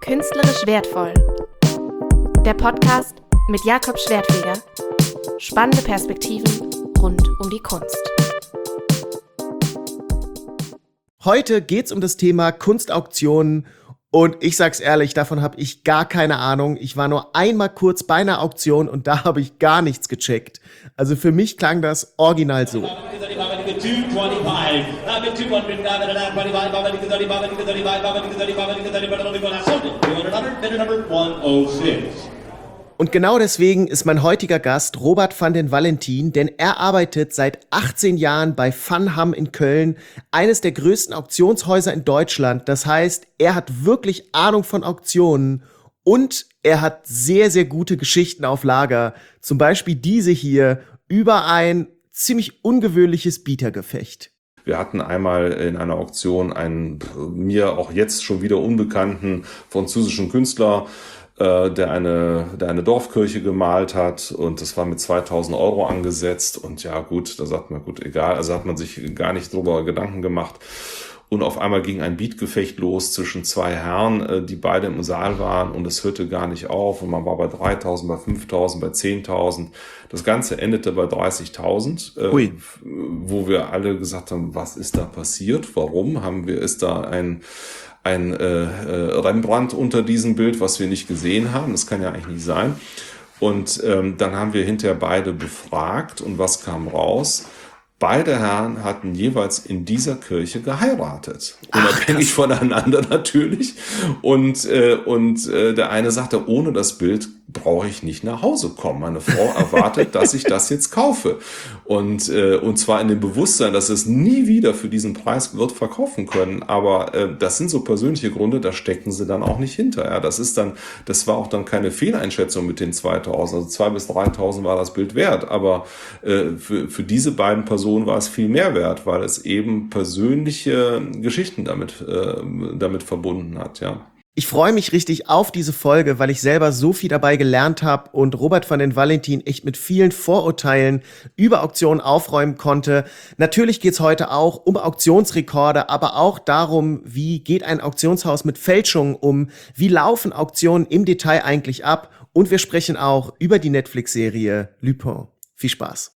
Künstlerisch wertvoll. Der Podcast mit Jakob Schwertfeger. Spannende Perspektiven rund um die Kunst. Heute geht's um das Thema Kunstauktionen und ich sag's ehrlich, davon habe ich gar keine Ahnung. Ich war nur einmal kurz bei einer Auktion und da habe ich gar nichts gecheckt. Also für mich klang das original so. Und genau deswegen ist mein heutiger Gast Robert van den Valentin, denn er arbeitet seit 18 Jahren bei Van Ham in Köln, eines der größten Auktionshäuser in Deutschland. Das heißt, er hat wirklich Ahnung von Auktionen und er hat sehr, sehr gute Geschichten auf Lager. Zum Beispiel diese hier über ein ziemlich ungewöhnliches Bietergefecht. Wir hatten einmal in einer Auktion einen mir auch jetzt schon wieder unbekannten französischen Künstler, der eine Dorfkirche gemalt hat, und das war mit 2.000 Euro angesetzt, und ja gut, da sagt man, gut, egal, also hat man sich gar nicht drüber Gedanken gemacht. Und auf einmal ging ein Bietgefecht los zwischen zwei Herren, die beide im Saal waren, und es hörte gar nicht auf, und man war bei 3.000, bei 5.000, bei 10.000. Das Ganze endete bei 30.000, wo wir alle gesagt haben, was ist da passiert? Warum ist da ein Rembrandt unter diesem Bild, was wir nicht gesehen haben? Das kann ja eigentlich nicht sein. Und dann haben wir hinterher beide befragt, und was kam raus? Beide Herren hatten jeweils in dieser Kirche geheiratet. Unabhängig voneinander natürlich. Und der eine sagte, ohne das Bild brauche ich nicht nach Hause kommen. Meine Frau erwartet, dass ich das jetzt kaufe. Und zwar in dem Bewusstsein, dass es nie wieder für diesen Preis wird verkaufen können. Aber das sind so persönliche Gründe, da stecken sie dann auch nicht hinter. Ja, das war auch dann keine Fehleinschätzung mit den 2.000. Also 2.000 bis 3.000 war das Bild wert. Aber für diese beiden Personen war es viel mehr wert, weil es eben persönliche Geschichten damit verbunden hat, ja. Ich freue mich richtig auf diese Folge, weil ich selber so viel dabei gelernt habe und Robert van den Valentin echt mit vielen Vorurteilen über Auktionen aufräumen konnte. Natürlich geht's heute auch um Auktionsrekorde, aber auch darum, wie geht ein Auktionshaus mit Fälschungen um, wie laufen Auktionen im Detail eigentlich ab, und wir sprechen auch über die Netflix-Serie Lupin. Viel Spaß!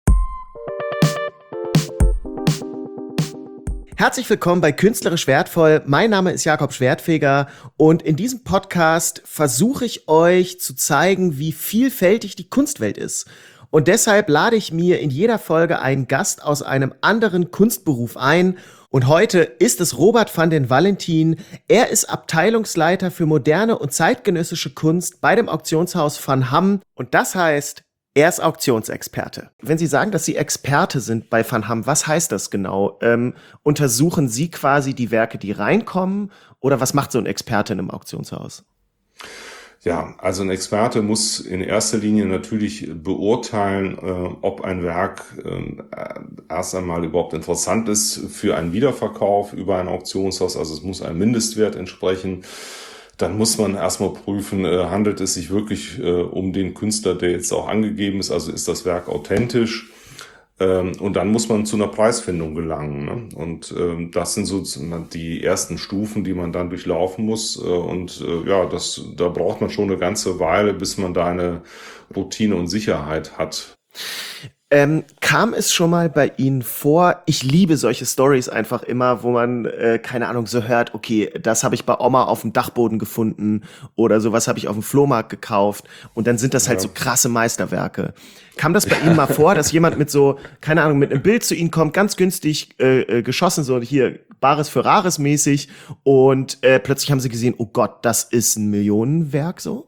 Herzlich willkommen bei Künstlerisch wertvoll. Mein Name ist Jakob Schwertfeger und in diesem Podcast versuche ich euch zu zeigen, wie vielfältig die Kunstwelt ist. Und deshalb lade ich mir in jeder Folge einen Gast aus einem anderen Kunstberuf ein. Und heute ist es Robert van den Valentin. Er ist Abteilungsleiter für moderne und zeitgenössische Kunst bei dem Auktionshaus Van Ham. Und das heißt, er ist Auktionsexperte. Wenn Sie sagen, dass Sie Experte sind bei Van Ham, was heißt das genau? Untersuchen Sie quasi die Werke, die reinkommen? Oder was macht so ein Experte in einem Auktionshaus? Ja, also ein Experte muss in erster Linie natürlich beurteilen, ob ein Werk erst einmal überhaupt interessant ist für einen Wiederverkauf über ein Auktionshaus. Also es muss einem Mindestwert entsprechen. Dann muss man erstmal prüfen, handelt es sich wirklich um den Künstler, der jetzt auch angegeben ist, also ist das Werk authentisch? Und dann muss man zu einer Preisfindung gelangen, ne? Und das sind so die ersten Stufen, die man dann durchlaufen muss. Da braucht man schon eine ganze Weile, bis man da eine Routine und Sicherheit hat. Kam es schon mal bei Ihnen vor, ich liebe solche Stories einfach immer, wo man, keine Ahnung, so hört, okay, das habe ich bei Oma auf dem Dachboden gefunden oder sowas habe ich auf dem Flohmarkt gekauft, und dann sind das halt so krasse Meisterwerke. Kam das bei Ihnen mal vor, dass jemand mit so, keine Ahnung, mit einem Bild zu Ihnen kommt, ganz günstig geschossen, so hier Bares für Rares mäßig, und plötzlich haben Sie gesehen, oh Gott, das ist ein Millionenwerk so?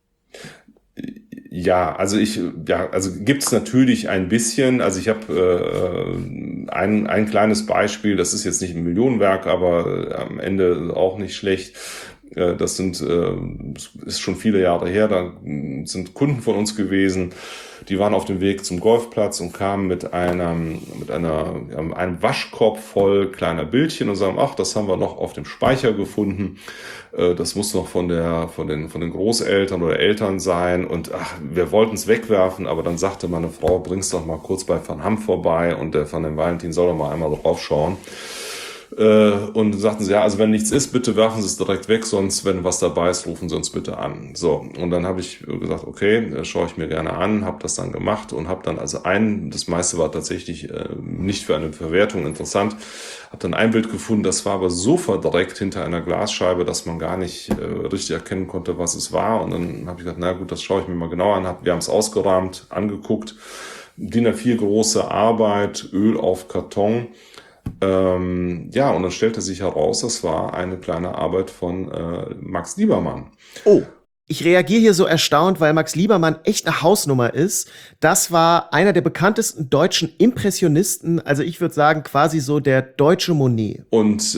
Ja, also gibt's natürlich ein bisschen. Also ich habe ein kleines Beispiel, das ist jetzt nicht ein Millionenwerk, aber am Ende auch nicht schlecht. Das ist schon viele Jahre her, da sind Kunden von uns gewesen, die waren auf dem Weg zum Golfplatz und kamen mit einem Waschkorb voll kleiner Bildchen und sagen, ach, das haben wir noch auf dem Speicher gefunden. Das muss noch von den Großeltern oder Eltern sein, und wir wollten es wegwerfen, aber dann sagte meine Frau, bring's doch mal kurz bei Van Ham vorbei, und der Van den Valentin soll doch mal einmal drauf schauen. Und sagten sie, ja, also wenn nichts ist, bitte werfen Sie es direkt weg, sonst, wenn was dabei ist, rufen Sie uns bitte an. So, und dann habe ich gesagt, okay, das schaue ich mir gerne an, habe das dann gemacht und habe dann also das meiste war tatsächlich nicht für eine Verwertung interessant, habe dann ein Bild gefunden, das war aber so verdreckt hinter einer Glasscheibe, dass man gar nicht richtig erkennen konnte, was es war. Und dann habe ich gesagt, na gut, das schaue ich mir mal genauer an. Wir haben es ausgerahmt, angeguckt, DIN A4 große Arbeit, Öl auf Karton. Und dann stellte sich heraus, das war eine kleine Arbeit von Max Liebermann. Oh, ich reagiere hier so erstaunt, weil Max Liebermann echt eine Hausnummer ist. Das war einer der bekanntesten deutschen Impressionisten, also ich würde sagen quasi so der deutsche Monet. Und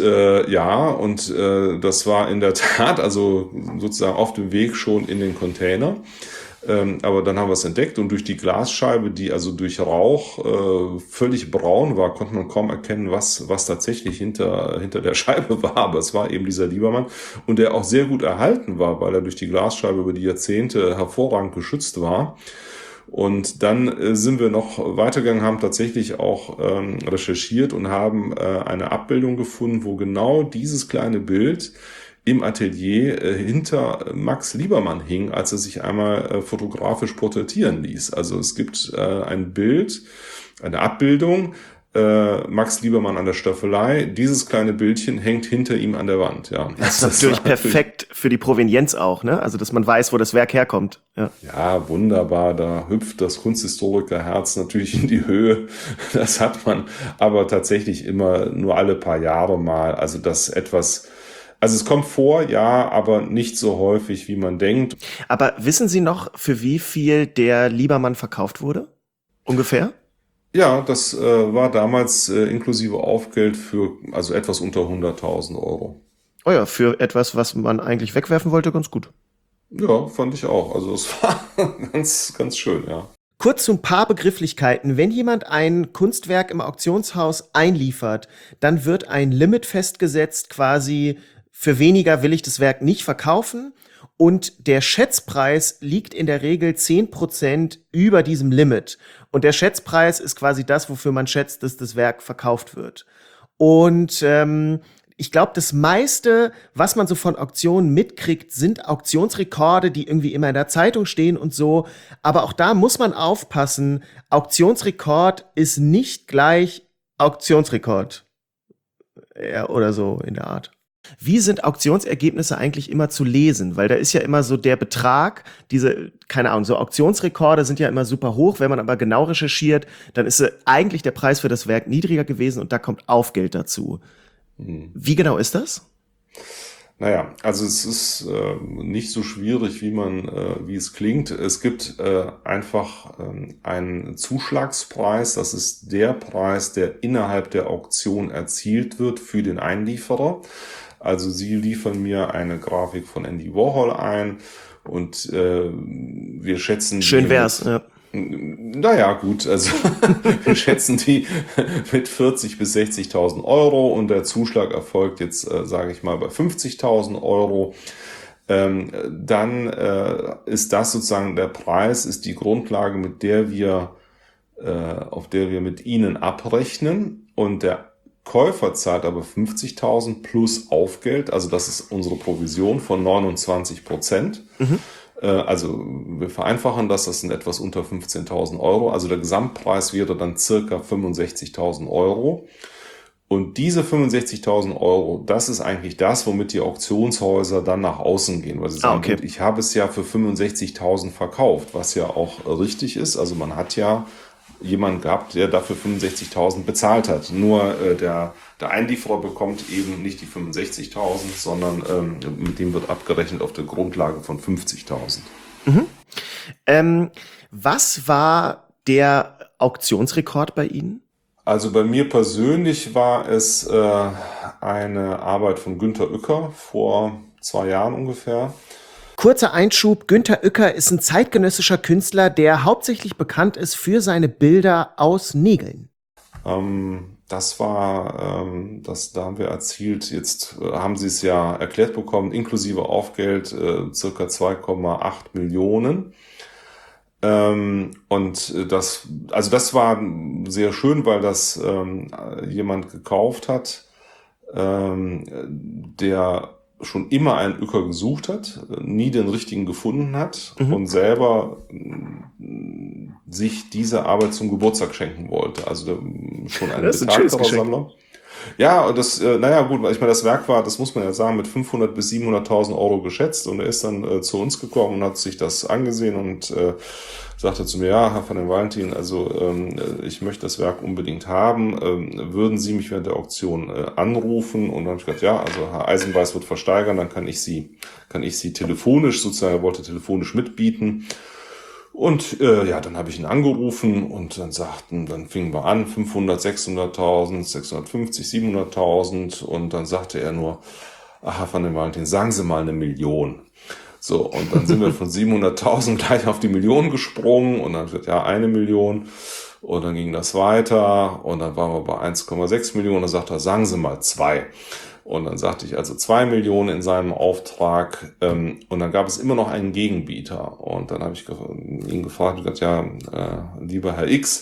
das war in der Tat also sozusagen auf dem Weg schon in den Container. Aber dann haben wir es entdeckt und durch die Glasscheibe, die also durch Rauch völlig braun war, konnte man kaum erkennen, was tatsächlich hinter der Scheibe war. Aber es war eben dieser Liebermann und der auch sehr gut erhalten war, weil er durch die Glasscheibe über die Jahrzehnte hervorragend geschützt war. Und dann sind wir noch weitergegangen, haben tatsächlich auch recherchiert und haben eine Abbildung gefunden, wo genau dieses kleine Bild im Atelier hinter Max Liebermann hing, als er sich einmal fotografisch porträtieren ließ. Also es gibt ein Bild, eine Abbildung, Max Liebermann an der Staffelei. Dieses kleine Bildchen hängt hinter ihm an der Wand. Ja, das ist natürlich perfekt für die Provenienz auch, ne? Also dass man weiß, wo das Werk herkommt. Ja, wunderbar. Da hüpft das Kunsthistorikerherz natürlich in die Höhe. Das hat man aber tatsächlich immer nur alle paar Jahre mal. Also es kommt vor, ja, aber nicht so häufig, wie man denkt. Aber wissen Sie noch, für wie viel der Liebermann verkauft wurde? Ungefähr? Ja, das war damals inklusive Aufgeld für also etwas unter 100.000 Euro. Oh ja, für etwas, was man eigentlich wegwerfen wollte, ganz gut. Ja, fand ich auch. Also es war ganz, ganz schön, ja. Kurz zu ein paar Begrifflichkeiten. Wenn jemand ein Kunstwerk im Auktionshaus einliefert, dann wird ein Limit festgesetzt, quasi für weniger will ich das Werk nicht verkaufen. Und der Schätzpreis liegt in der Regel 10% über diesem Limit. Und der Schätzpreis ist quasi das, wofür man schätzt, dass das Werk verkauft wird. Und ich glaube, das meiste, was man so von Auktionen mitkriegt, sind Auktionsrekorde, die irgendwie immer in der Zeitung stehen und so. Aber auch da muss man aufpassen, Auktionsrekord ist nicht gleich Auktionsrekord. Ja, oder so in der Art. Wie sind Auktionsergebnisse eigentlich immer zu lesen? Weil da ist ja immer so der Betrag, keine Ahnung, so Auktionsrekorde sind ja immer super hoch. Wenn man aber genau recherchiert, dann ist eigentlich der Preis für das Werk niedriger gewesen und da kommt Aufgeld dazu. Wie genau ist das? Naja, also es ist nicht so schwierig, wie es klingt. Es gibt einfach einen Zuschlagspreis. Das ist der Preis, der innerhalb der Auktion erzielt wird für den Einlieferer. Also Sie liefern mir eine Grafik von Andy Warhol ein und wir schätzen... Schön wär's, ja. Naja, gut, also wir schätzen die mit 40.000 bis 60.000 Euro und der Zuschlag erfolgt jetzt, sage ich mal, bei 50.000 Euro. Dann ist das sozusagen der Preis, ist die Grundlage, auf der wir mit Ihnen abrechnen und der Käufer zahlt aber 50.000 plus Aufgeld, also das ist unsere Provision von 29%. Also wir vereinfachen das sind etwas unter 15.000 Euro. Also der Gesamtpreis wäre dann circa 65.000 Euro. Und diese 65.000 Euro, das ist eigentlich das, womit die Auktionshäuser dann nach außen gehen. Weil sie sagen, okay. Gut, ich habe es ja für 65.000 verkauft, was ja auch richtig ist. Also man hat ja jemanden gehabt, der dafür 65.000 bezahlt hat. Nur der Einlieferer bekommt eben nicht die 65.000, sondern mit dem wird abgerechnet auf der Grundlage von 50.000. Was war der Auktionsrekord bei Ihnen? Also bei mir persönlich war es eine Arbeit von Günter Uecker vor 2 Jahren ungefähr. Kurzer Einschub, Günter Uecker ist ein zeitgenössischer Künstler, der hauptsächlich bekannt ist für seine Bilder aus Nägeln. Da haben wir erzielt, jetzt haben Sie es ja erklärt bekommen, inklusive Aufgeld circa 2,8 Millionen. Und das war sehr schön, weil das jemand gekauft hat, der schon immer einen Öker gesucht hat, nie den richtigen gefunden hat und selber sich diese Arbeit zum Geburtstag schenken wollte. Also schon ein betagterer Sammler. Ja, und das, naja gut, ich meine, das Werk war, das muss man ja sagen, mit 500.000 bis 700.000 Euro geschätzt, und er ist dann zu uns gekommen und hat sich das angesehen und sagte zu mir, ja, Herr van den Valentin, also ich möchte das Werk unbedingt haben, würden Sie mich während der Auktion anrufen? Und dann habe ich gesagt, ja, also Herr Eisenbeiß wird versteigern, dann kann ich Sie telefonisch sozusagen, er wollte telefonisch mitbieten. Und ja, dann habe ich ihn angerufen und dann fingen wir an, 500, 600.000, 650, 700.000, und dann sagte er nur, ach, Herr van den Valentin, sagen Sie mal 1 Million. So, und dann sind wir von 700.000 gleich auf die Million gesprungen, und dann wird ja 1 Million, und dann ging das weiter, und dann waren wir bei 1,6 Millionen, dann sagte er, sagen Sie mal 2. Und dann sagte ich also 2 Millionen in seinem Auftrag, und dann gab es immer noch einen Gegenbieter, und dann habe ich ihn gefragt und gesagt, ja, lieber Herr X,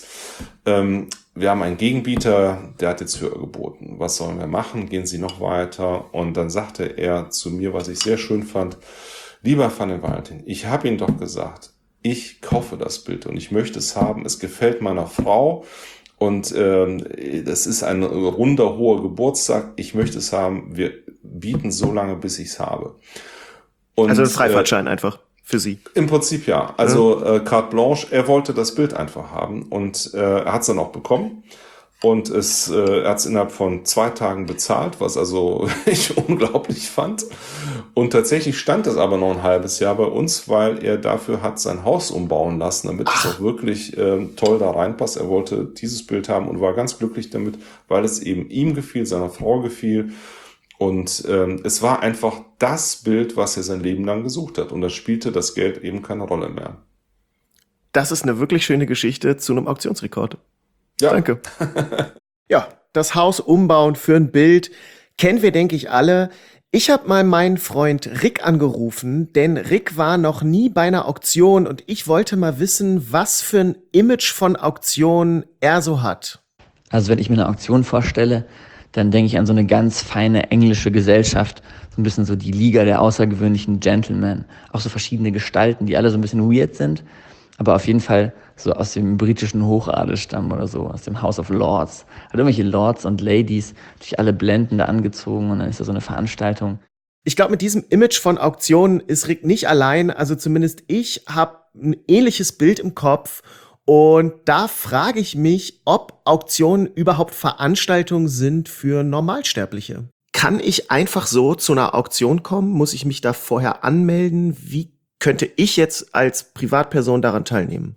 wir haben einen Gegenbieter, der hat jetzt höher geboten. Was sollen wir machen? Gehen Sie noch weiter? Und dann sagte er zu mir, was ich sehr schön fand, lieber Van den Valentin, ich habe Ihnen doch gesagt, ich kaufe das Bild und ich möchte es haben. Es gefällt meiner Frau und das ist ein runder, hoher Geburtstag. Ich möchte es haben. Wir bieten so lange, bis ich es habe. Und, also ein Freifahrtschein einfach für Sie. Im Prinzip ja. Also carte blanche, er wollte das Bild einfach haben, und er hat es dann auch bekommen. Und er hat es innerhalb von 2 Tagen bezahlt, was also ich unglaublich fand. Und tatsächlich stand es aber noch ein halbes Jahr bei uns, weil er dafür hat sein Haus umbauen lassen, damit es auch wirklich toll da reinpasst. Er wollte dieses Bild haben und war ganz glücklich damit, weil es eben ihm gefiel, seiner Frau gefiel. Und es war einfach das Bild, was er sein Leben lang gesucht hat. Und da spielte das Geld eben keine Rolle mehr. Das ist eine wirklich schöne Geschichte zu einem Auktionsrekord. Ja. Danke. Ja, das Haus umbauen für ein Bild kennen wir, denke ich, alle. Ich habe mal meinen Freund Rick angerufen, denn Rick war noch nie bei einer Auktion und ich wollte mal wissen, was für ein Image von Auktionen er so hat. Also wenn ich mir eine Auktion vorstelle, dann denke ich an so eine ganz feine englische Gesellschaft, so ein bisschen so die Liga der außergewöhnlichen Gentlemen, auch so verschiedene Gestalten, die alle so ein bisschen weird sind, aber auf jeden Fall so aus dem britischen Hochadel stammen oder so, aus dem House of Lords. Halt irgendwelche Lords und Ladies, natürlich alle blendend angezogen, und dann ist da so eine Veranstaltung. Ich glaube, mit diesem Image von Auktionen ist Rick nicht allein, also zumindest ich habe ein ähnliches Bild im Kopf, und da frage ich mich, ob Auktionen überhaupt Veranstaltungen sind für Normalsterbliche. Kann ich einfach so zu einer Auktion kommen? Muss ich mich da vorher anmelden? Wie könnte ich jetzt als Privatperson daran teilnehmen?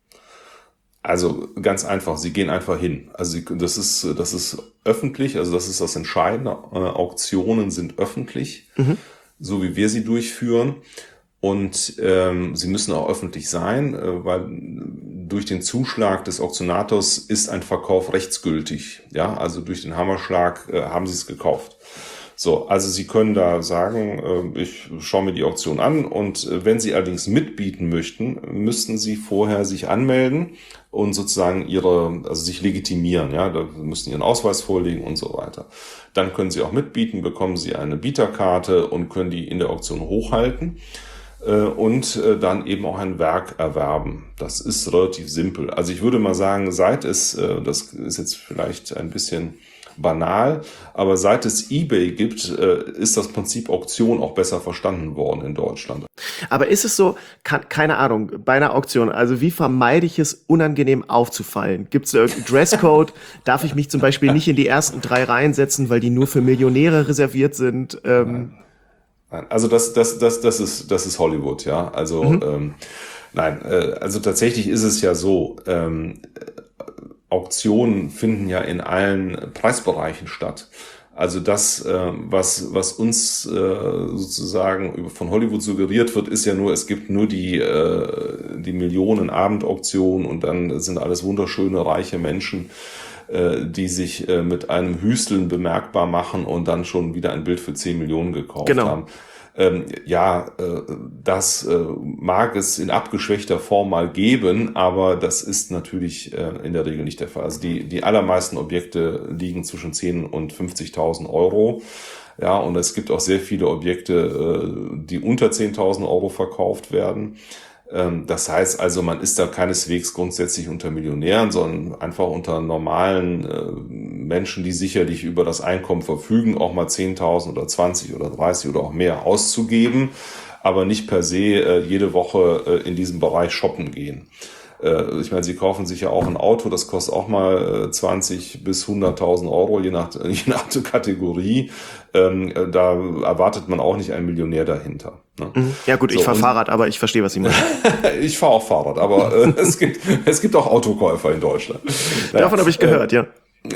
Also ganz einfach, Sie gehen einfach hin. Also das ist öffentlich, also das ist das Entscheidende. Auktionen sind öffentlich, so wie wir sie durchführen. Und sie müssen auch öffentlich sein, weil durch den Zuschlag des Auktionators ist ein Verkauf rechtsgültig. Ja, also durch den Hammerschlag haben Sie es gekauft. So, also Sie können da sagen, ich schaue mir die Auktion an, und wenn Sie allerdings mitbieten möchten, müssten Sie vorher sich anmelden und sozusagen sich legitimieren, ja, da müssen Sie Ihren Ausweis vorlegen und so weiter. Dann können Sie auch mitbieten, bekommen Sie eine Bieterkarte und können die in der Auktion hochhalten und dann eben auch ein Werk erwerben. Das ist relativ simpel. Also ich würde mal sagen, seit es, das ist jetzt vielleicht ein bisschen banal, aber seit es eBay gibt, ist das Prinzip Auktion auch besser verstanden worden in Deutschland. Aber ist es so, keine Ahnung, bei einer Auktion, also wie vermeide ich es, unangenehm aufzufallen? Gibt es da irgendeinen Dresscode? Darf ich mich zum Beispiel nicht in die ersten 3 Reihen setzen, weil die nur für Millionäre reserviert sind? Nein. Also das ist Hollywood, ja. Also nein, also tatsächlich ist es ja so, Auktionen finden ja in allen Preisbereichen statt. Also das, was uns sozusagen von Hollywood suggeriert wird, ist ja nur, es gibt nur die Millionen Abendauktionen, und dann sind alles wunderschöne, reiche Menschen, die sich mit einem Hüsteln bemerkbar machen und dann schon wieder ein Bild für 10 Millionen gekauft haben. Das mag es in abgeschwächter Form mal geben, aber das ist natürlich in der Regel nicht der Fall. Also die allermeisten Objekte liegen zwischen 10.000 und 50.000 Euro. Ja, und es gibt auch sehr viele Objekte, die unter 10.000 Euro verkauft werden. Das heißt also, man ist da keineswegs grundsätzlich unter Millionären, sondern einfach unter normalen Menschen, die sicherlich über das Einkommen verfügen, auch mal 10.000 oder 20 oder 30 oder auch mehr auszugeben, aber nicht per se jede Woche in diesem Bereich shoppen gehen. Ich meine, Sie kaufen sich ja auch ein Auto, das kostet auch mal 20 bis 100.000 Euro, je nach Kategorie. Da erwartet man auch nicht einen Millionär dahinter. Ne? Ja gut, ich fahre Fahrrad, aber ich verstehe, was Sie meinen. Ich fahre auch Fahrrad, aber es gibt auch Autokäufer in Deutschland. Davon habe ich gehört, ja.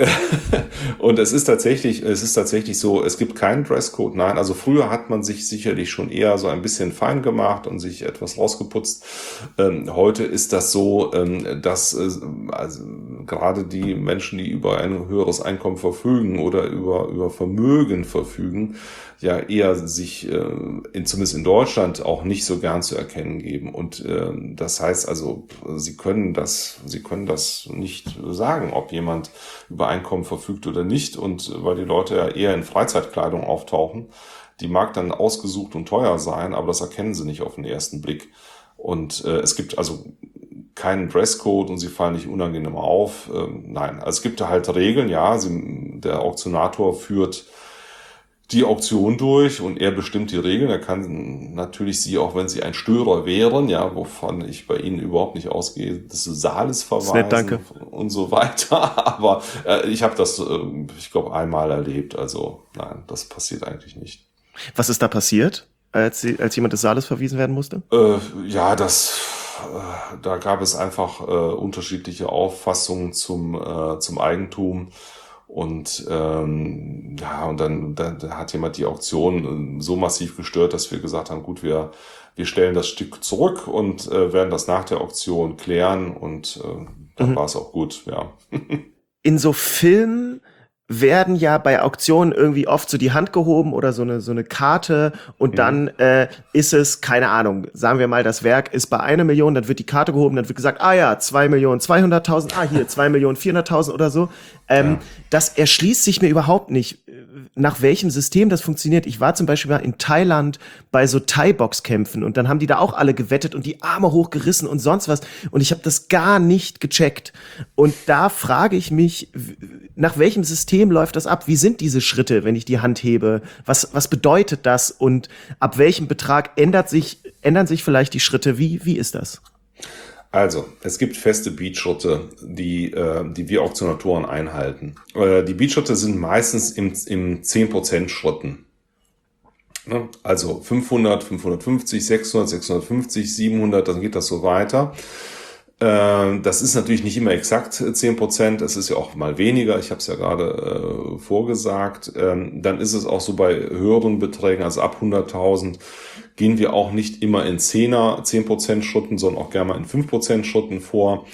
Und es ist tatsächlich so, es gibt keinen Dresscode. Nein, also früher hat man sich sicherlich schon eher so ein bisschen fein gemacht und sich etwas rausgeputzt. Heute ist das so, dass also gerade die Menschen, die über ein höheres Einkommen verfügen oder über Vermögen verfügen, ja eher sich zumindest in Deutschland auch nicht so gern zu erkennen geben. Und das heißt also, sie können das nicht sagen, ob jemand über Einkommen verfügt oder nicht. Und weil die Leute ja eher in Freizeitkleidung auftauchen, die mag dann ausgesucht und teuer sein, aber das erkennen sie nicht auf den ersten Blick. Und es gibt also keinen Dresscode und sie fallen nicht unangenehm auf. Nein, also es gibt da halt Regeln, ja. Der Auktionator führt die Auktion durch und er bestimmt die Regeln. Er kann natürlich Sie, auch wenn Sie ein Störer wären, ja, wovon ich bei Ihnen überhaupt nicht ausgehe, des Saales verweisen. Nett, danke. Und so weiter. Aber ich habe das, ich glaube, einmal erlebt. Also nein, das passiert eigentlich nicht. Was ist da passiert, als jemand des Saales verwiesen werden musste? Da gab es einfach unterschiedliche Auffassungen zum Eigentum. Und und dann hat jemand die Auktion so massiv gestört, dass wir gesagt haben, gut, wir stellen das Stück zurück und werden das nach der Auktion klären und dann war es auch gut, ja. In so Filmen werden ja bei Auktionen irgendwie oft so die Hand gehoben oder so eine Karte und dann ist es, keine Ahnung, sagen wir mal, das Werk ist bei 1 Million, dann wird die Karte gehoben, dann wird gesagt, 2.200.000, hier 2.400.000 oder so. Das erschließt sich mir überhaupt nicht, nach welchem System das funktioniert. Ich war zum Beispiel mal in Thailand bei so Thai-Box-Kämpfen und dann haben die da auch alle gewettet und die Arme hochgerissen und sonst was und ich habe das gar nicht gecheckt. Und da frage ich mich, nach welchem System läuft das ab? Wie sind diese Schritte, wenn ich die Hand hebe? Was bedeutet das und ab welchem Betrag ändern sich vielleicht die Schritte? Wie ist das? Also, es gibt feste Beatschritte, die wir Auktionatoren einhalten. Die Beatschritte sind meistens im 10% Schritten. Also 500, 550, 600, 650, 700, dann geht das so weiter. Das ist natürlich nicht immer exakt 10%, es ist ja auch mal weniger, ich habe es ja gerade vorgesagt. Dann ist es auch so bei höheren Beträgen, also ab 100.000, gehen wir auch nicht immer in 10% Schritten, sondern auch gerne mal in 5% Schritten vor.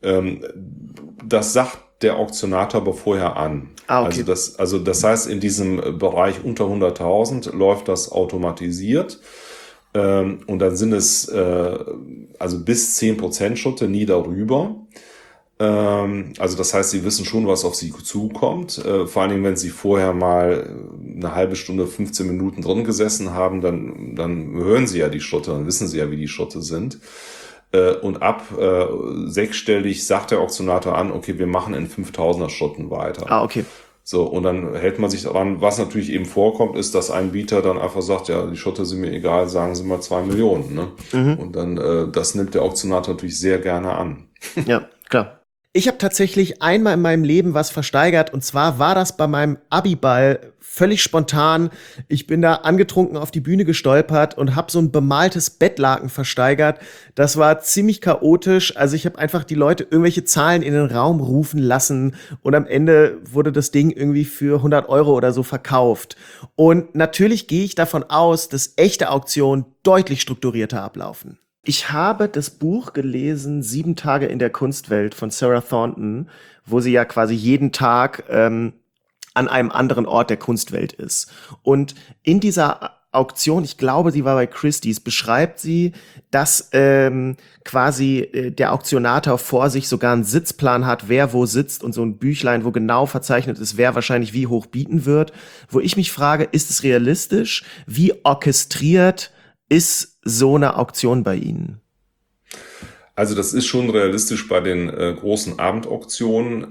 Das sagt der Auktionator aber vorher an. Okay. Also das heißt, in diesem Bereich unter 100.000 läuft das automatisiert. Und dann sind es also bis 10% Schritte, nie darüber. Also das heißt, Sie wissen schon, was auf Sie zukommt. Vor allen Dingen, wenn Sie vorher mal eine halbe Stunde, 15 Minuten drin gesessen haben, dann hören Sie ja die Schritte, dann wissen Sie ja, wie die Schritte sind. Und ab sechsstellig sagt der Auktionator an, okay, wir machen in 5.000er Schritten weiter. Okay. So, und dann hält man sich daran. Was natürlich eben vorkommt, ist, dass ein Bieter dann einfach sagt, ja, die Schritte sind mir egal, sagen Sie mal 2 Millionen. Ne? Und dann, das nimmt der Auktionator natürlich sehr gerne an. Ja, klar. Ich habe tatsächlich einmal in meinem Leben was versteigert und zwar war das bei meinem Abiball völlig spontan. Ich bin da angetrunken auf die Bühne gestolpert und habe so ein bemaltes Bettlaken versteigert. Das war ziemlich chaotisch. Also ich habe einfach die Leute irgendwelche Zahlen in den Raum rufen lassen und am Ende wurde das Ding irgendwie für 100 Euro oder so verkauft. Und natürlich gehe ich davon aus, dass echte Auktionen deutlich strukturierter ablaufen. Ich habe das Buch gelesen, 7 Tage in der Kunstwelt von Sarah Thornton, wo sie ja quasi jeden Tag an einem anderen Ort der Kunstwelt ist. Und in dieser Auktion, ich glaube, sie war bei Christie's, beschreibt sie, dass quasi der Auktionator vor sich sogar einen Sitzplan hat, wer wo sitzt und so ein Büchlein, wo genau verzeichnet ist, wer wahrscheinlich wie hoch bieten wird. Wo ich mich frage, ist es realistisch? Wie orchestriert ist so eine Auktion bei Ihnen? Also das ist schon realistisch bei den großen Abendauktionen.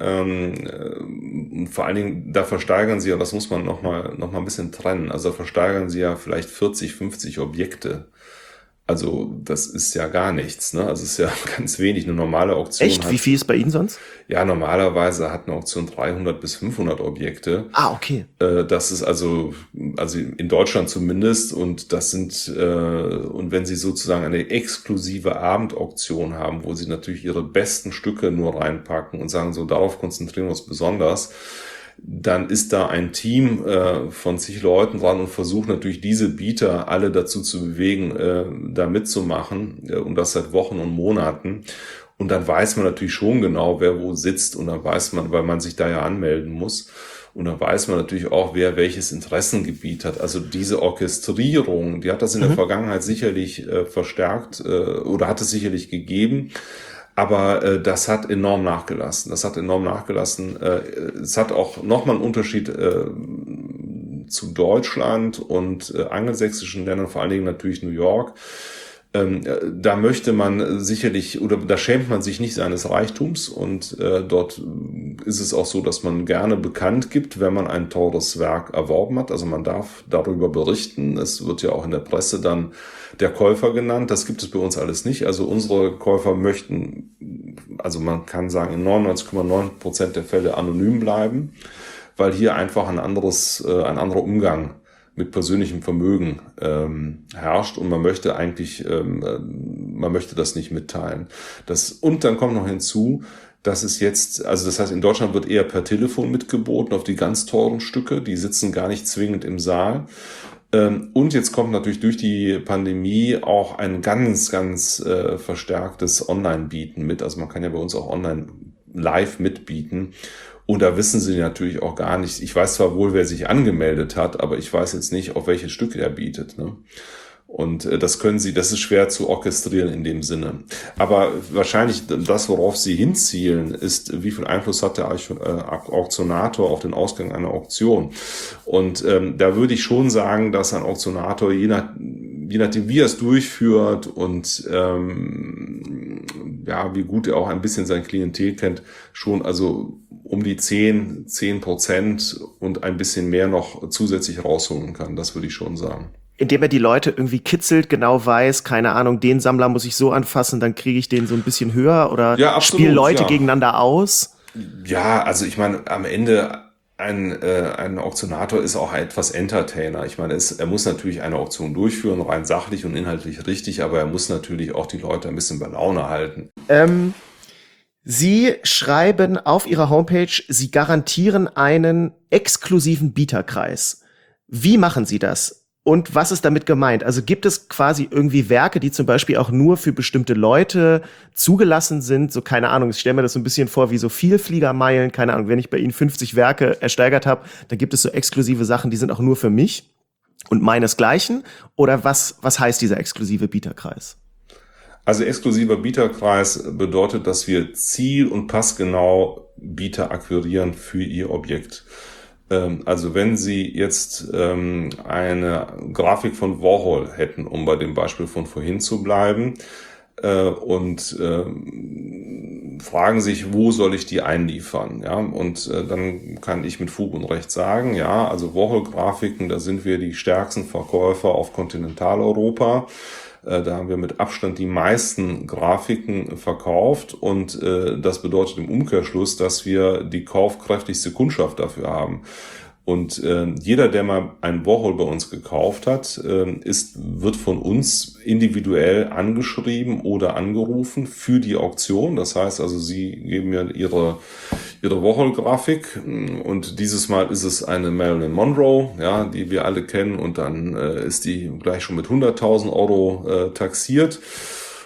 Vor allen Dingen, da versteigern sie ja, das muss man noch mal ein bisschen trennen. Also da versteigern sie ja vielleicht 40, 50 Objekte. Also das ist ja gar nichts, ne? Also es ist ja ganz wenig. Eine normale Auktion Echt? Wie viel ist bei Ihnen sonst? Ja, normalerweise hat eine Auktion 300 bis 500 Objekte. Ah, okay. Das ist also in Deutschland zumindest, und das sind und wenn Sie sozusagen eine exklusive Abendauktion haben, wo Sie natürlich Ihre besten Stücke nur reinpacken und sagen, so darauf konzentrieren wir uns besonders, dann ist da ein Team von zig Leuten dran und versucht natürlich diese Bieter alle dazu zu bewegen, da mitzumachen, und das seit Wochen und Monaten. Und dann weiß man natürlich schon genau, wer wo sitzt, und dann weiß man, weil man sich da ja anmelden muss, und dann weiß man natürlich auch, wer welches Interessengebiet hat. Also diese Orchestrierung, die hat das in der Vergangenheit sicherlich verstärkt oder hat es sicherlich gegeben. Aber das hat enorm nachgelassen. Es hat auch nochmal einen Unterschied zu Deutschland und angelsächsischen Ländern, vor allen Dingen natürlich New York. Da möchte man sicherlich, oder da schämt man sich nicht seines Reichtums, und dort ist es auch so, dass man gerne bekannt gibt, wenn man ein teures Werk erworben hat. Also man darf darüber berichten. Es wird ja auch in der Presse dann der Käufer genannt. Das gibt es bei uns alles nicht. Also unsere Käufer möchten, also man kann sagen, in 99,9% der Fälle anonym bleiben, weil hier einfach ein anderer Umgang mit persönlichem Vermögen herrscht, und man möchte das nicht mitteilen. Und dann kommt noch hinzu, dass es jetzt, also das heißt, in Deutschland wird eher per Telefon mitgeboten auf die ganz teuren Stücke, die sitzen gar nicht zwingend im Saal. Und jetzt kommt natürlich durch die Pandemie auch ein ganz, ganz verstärktes Online-Bieten mit. Also man kann ja bei uns auch online live mitbieten. Und da wissen sie natürlich auch gar nicht. Ich weiß zwar wohl, wer sich angemeldet hat, aber ich weiß jetzt nicht, auf welche Stücke er bietet, ne? Und das ist schwer zu orchestrieren in dem Sinne. Aber wahrscheinlich das, worauf sie hinzielen, ist, wie viel Einfluss hat der Auktionator auf den Ausgang einer Auktion. Und da würde ich schon sagen, dass ein Auktionator, je nachdem, wie er es durchführt und wie gut er auch ein bisschen sein Klientel kennt, schon also um die 10% und ein bisschen mehr noch zusätzlich rausholen kann. Das würde ich schon sagen. Indem er die Leute irgendwie kitzelt, genau weiß, keine Ahnung, den Sammler muss ich so anfassen, dann kriege ich den so ein bisschen höher, oder ja, absolut, spielen Leute gegeneinander aus? Ja, also ich meine, am Ende ein Auktionator ist auch etwas Entertainer. Ich meine, er muss natürlich eine Auktion durchführen, rein sachlich und inhaltlich richtig, aber er muss natürlich auch die Leute ein bisschen bei Laune halten. Sie schreiben auf Ihrer Homepage, Sie garantieren einen exklusiven Bieterkreis. Wie machen Sie das? Und was ist damit gemeint? Also gibt es quasi irgendwie Werke, die zum Beispiel auch nur für bestimmte Leute zugelassen sind? So, keine Ahnung, ich stelle mir das so ein bisschen vor wie so Vielfliegermeilen. Keine Ahnung, wenn ich bei Ihnen 50 Werke ersteigert habe, dann gibt es so exklusive Sachen, die sind auch nur für mich und meinesgleichen. Oder was heißt dieser exklusive Bieterkreis? Also exklusiver Bieterkreis bedeutet, dass wir ziel- und passgenau Bieter akquirieren für ihr Objekt. Also wenn Sie jetzt eine Grafik von Warhol hätten, um bei dem Beispiel von vorhin zu bleiben, und fragen sich, wo soll ich die einliefern? Ja, und dann kann ich mit Fug und Recht sagen, ja, also Warhol-Grafiken, da sind wir die stärksten Verkäufer auf Kontinentaleuropa. Da haben wir mit Abstand die meisten Grafiken verkauft, und das bedeutet im Umkehrschluss, dass wir die kaufkräftigste Kundschaft dafür haben. Und jeder, der mal ein Warhol bei uns gekauft hat, wird von uns individuell angeschrieben oder angerufen für die Auktion. Das heißt also, Sie geben mir ihre Warhol-Grafik, und dieses Mal ist es eine Marilyn Monroe, ja, die wir alle kennen, und dann ist die gleich schon mit 100.000 Euro taxiert.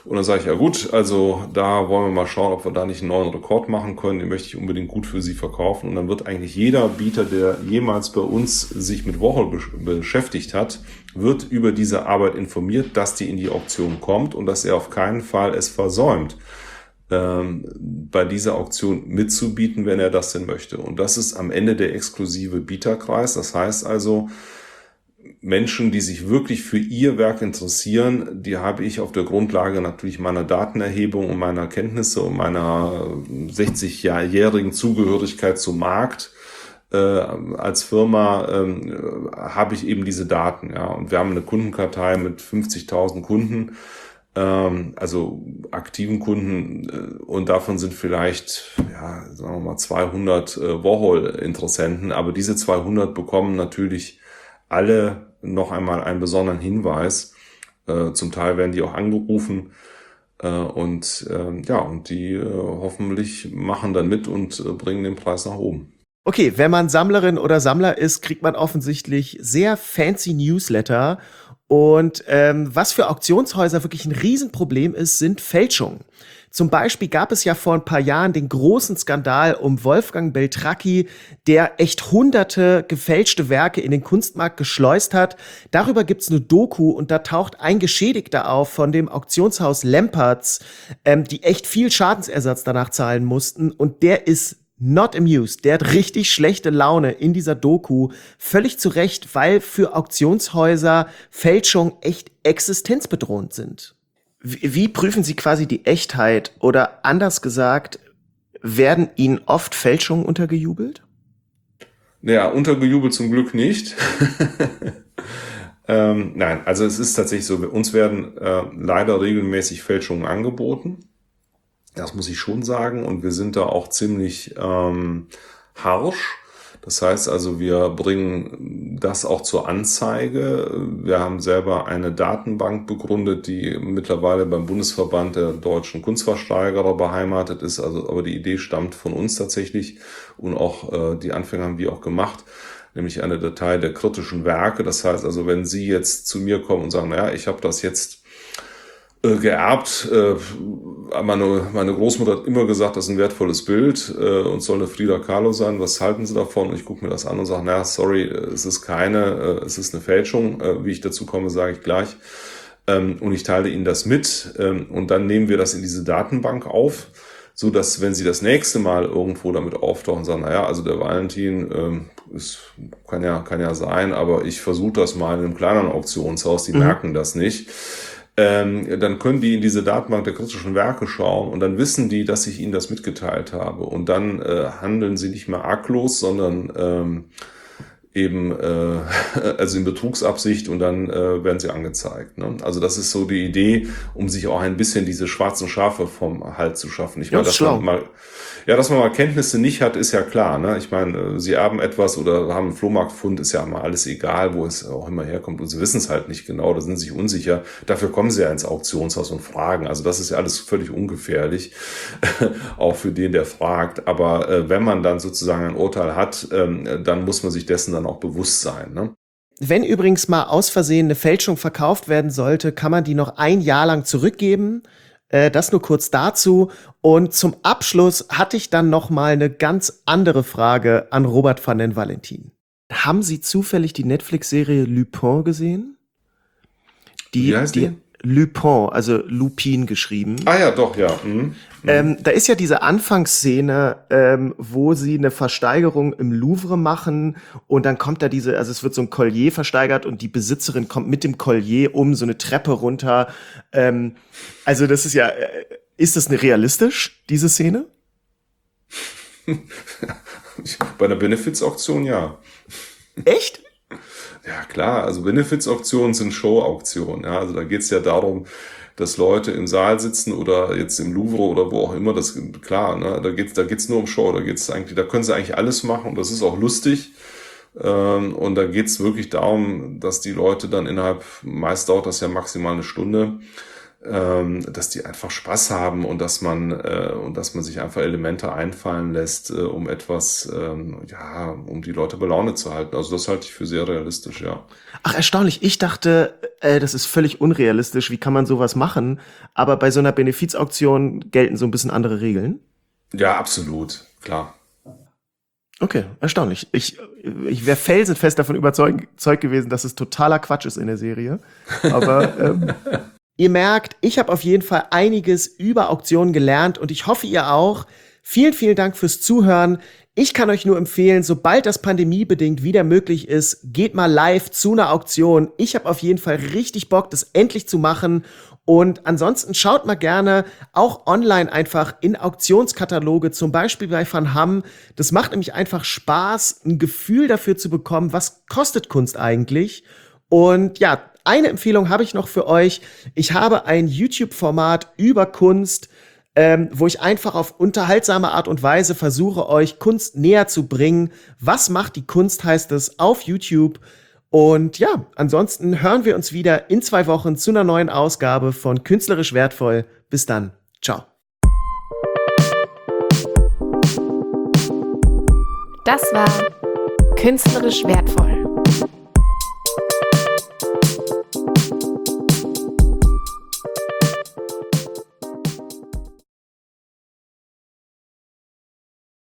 Und dann sage ich, ja gut, also da wollen wir mal schauen, ob wir da nicht einen neuen Rekord machen können. Den möchte ich unbedingt gut für Sie verkaufen. Und dann wird eigentlich jeder Bieter, der jemals bei uns sich mit Warhol beschäftigt hat, wird über diese Arbeit informiert, dass die in die Auktion kommt und dass er auf keinen Fall es versäumt, bei dieser Auktion mitzubieten, wenn er das denn möchte. Und das ist am Ende der exklusive Bieterkreis. Das heißt also, Menschen, die sich wirklich für ihr Werk interessieren, die habe ich auf der Grundlage natürlich meiner Datenerhebung und meiner Kenntnisse und meiner 60-jährigen Zugehörigkeit zum Markt als Firma habe ich eben diese Daten. Ja. Und wir haben eine Kundenkartei mit 50.000 Kunden, also aktiven Kunden, und davon sind vielleicht, ja, sagen wir mal 200 Warhol-Interessenten, aber diese 200 bekommen natürlich alle noch einmal einen besonderen Hinweis. Zum Teil werden die auch angerufen und die hoffentlich machen dann mit und bringen den Preis nach oben. Okay, wenn man Sammlerin oder Sammler ist, kriegt man offensichtlich sehr fancy Newsletter. Und was für Auktionshäuser wirklich ein Riesenproblem ist, sind Fälschungen. Zum Beispiel gab es ja vor ein paar Jahren den großen Skandal um Wolfgang Beltracchi, der echt hunderte gefälschte Werke in den Kunstmarkt geschleust hat. Darüber gibt's eine Doku und da taucht ein Geschädigter auf von dem Auktionshaus Lempertz, die echt viel Schadensersatz danach zahlen mussten, und der ist not amused. Der hat richtig schlechte Laune in dieser Doku. Völlig zu Recht, weil für Auktionshäuser Fälschungen echt existenzbedrohend sind. Wie prüfen Sie quasi die Echtheit? Oder anders gesagt, werden Ihnen oft Fälschungen untergejubelt? Naja, untergejubelt zum Glück nicht. Nein, also es ist tatsächlich so, uns werden leider regelmäßig Fälschungen angeboten. Das muss ich schon sagen. Und wir sind da auch ziemlich harsch. Das heißt also, wir bringen das auch zur Anzeige. Wir haben selber eine Datenbank begründet, die mittlerweile beim Bundesverband der deutschen Kunstversteigerer beheimatet ist. Also, aber die Idee stammt von uns tatsächlich und auch die Anfänge haben wir auch gemacht. Nämlich eine Datei der kritischen Werke. Das heißt also, wenn Sie jetzt zu mir kommen und sagen, naja, ich habe das jetzt geerbt. Meine Großmutter hat immer gesagt, das ist ein wertvolles Bild und soll eine Frida Kahlo sein. Was halten Sie davon? Und ich gucke mir das an und sage, naja, sorry, es ist keine, es ist eine Fälschung. Wie ich dazu komme, sage ich gleich. Und ich teile Ihnen das mit. Und dann nehmen wir das in diese Datenbank auf, so dass, wenn Sie das nächste Mal irgendwo damit auftauchen, sagen, naja, also der Valentin kann ja sein, aber ich versuche das mal in einem kleineren Auktionshaus, die merken das nicht. Dann können die in diese Datenbank der kritischen Werke schauen und dann wissen die, dass ich ihnen das mitgeteilt habe. Und dann handeln sie nicht mehr arglos, sondern also in Betrugsabsicht, und dann werden sie angezeigt. Ne? Also das ist so die Idee, um sich auch ein bisschen diese schwarzen Schafe vom Hals zu schaffen. Ich meine, dass man mal Kenntnisse nicht hat, ist ja klar. Ne? Ich meine, sie erben etwas oder haben einen Flohmarktfund, ist ja mal alles egal, wo es auch immer herkommt. Und sie wissen es halt nicht genau, da sind sie sich unsicher. Dafür kommen sie ja ins Auktionshaus und fragen. Also das ist ja alles völlig ungefährlich, auch für den, der fragt. Aber wenn man dann sozusagen ein Urteil hat, dann muss man sich dessen dann auch bewusst sein. Ne? Wenn übrigens mal aus Versehen eine Fälschung verkauft werden sollte, kann man die noch 1 Jahr lang zurückgeben. Das nur kurz dazu. Und zum Abschluss hatte ich dann noch mal eine ganz andere Frage an Robert van den Valentin. Haben Sie zufällig die Netflix-Serie Lupin gesehen? Wie heißt die? Lupin, also Lupin geschrieben. Ah ja, doch, ja. Da ist ja diese Anfangsszene, wo sie eine Versteigerung im Louvre machen und dann kommt da also es wird so ein Collier versteigert und die Besitzerin kommt mit dem Collier so eine Treppe runter. Also das ist ja, ist das realistisch, diese Szene? Bei einer Benefits-Auktion, ja. Echt? Ja, klar, also Benefits-Auktionen sind Show-Auktionen. Ja, also da geht's ja darum, dass Leute im Saal sitzen oder jetzt im Louvre oder wo auch immer. Das klar, ne, da geht's nur um Show. Da können sie eigentlich alles machen und das ist auch lustig. Und da geht's wirklich darum, dass die Leute dann meist dauert das ja maximal eine Stunde, dass die einfach Spaß haben und dass man sich einfach Elemente einfallen lässt, um etwas, um die Leute bei Laune zu halten. Also das halte ich für sehr realistisch, ja. Ach, erstaunlich. Ich dachte, das ist völlig unrealistisch. Wie kann man sowas machen? Aber bei so einer Benefizauktion gelten so ein bisschen andere Regeln. Ja, absolut, klar. Okay, erstaunlich. Ich wäre felsenfest davon überzeugt gewesen, dass es totaler Quatsch ist in der Serie. Aber ihr merkt, ich habe auf jeden Fall einiges über Auktionen gelernt und ich hoffe, ihr auch. Vielen, vielen Dank fürs Zuhören. Ich kann euch nur empfehlen, sobald das pandemiebedingt wieder möglich ist, geht mal live zu einer Auktion. Ich habe auf jeden Fall richtig Bock, das endlich zu machen. Und ansonsten schaut mal gerne auch online einfach in Auktionskataloge, zum Beispiel bei Van Hamm. Das macht nämlich einfach Spaß, ein Gefühl dafür zu bekommen, was kostet Kunst eigentlich. Und ja, eine Empfehlung habe ich noch für euch. Ich habe ein YouTube-Format über Kunst, wo ich einfach auf unterhaltsame Art und Weise versuche, euch Kunst näher zu bringen. Was macht die Kunst, heißt es auf YouTube. Und ja, ansonsten hören wir uns wieder in 2 Wochen zu einer neuen Ausgabe von Künstlerisch Wertvoll. Bis dann. Ciao. Das war Künstlerisch Wertvoll.